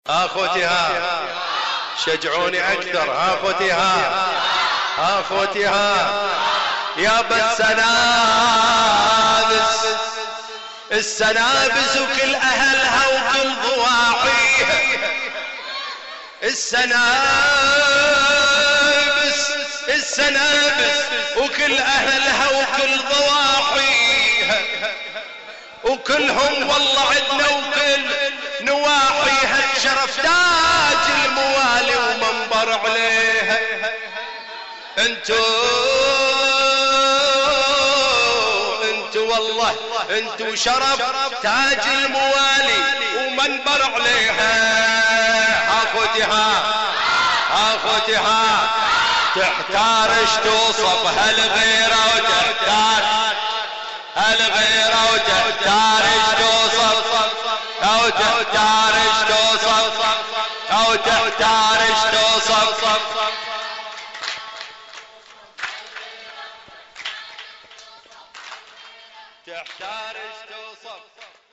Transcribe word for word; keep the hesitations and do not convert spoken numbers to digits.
اخوتي ها شجعوني اكثر. اخوتي ها اخوتي ها يا بالسنابس السنابس وكل اهلها وكل ضواحيها. السنابس السنابس وكل اهلها وكل ضواحيها وكلهم والله عدنا وكل نواحيها الشرف تاج الموالي ومنبر عليها. انتو انتو والله انتو شرف تاج الموالي ومنبر عليها. اخوتها اخوتها تحتار اش توصف هالغيرة وتحتار هالغيرة وتحتار اش توصف او تحتار اش توصف او تحتار اش توصف. تحتار اش توصف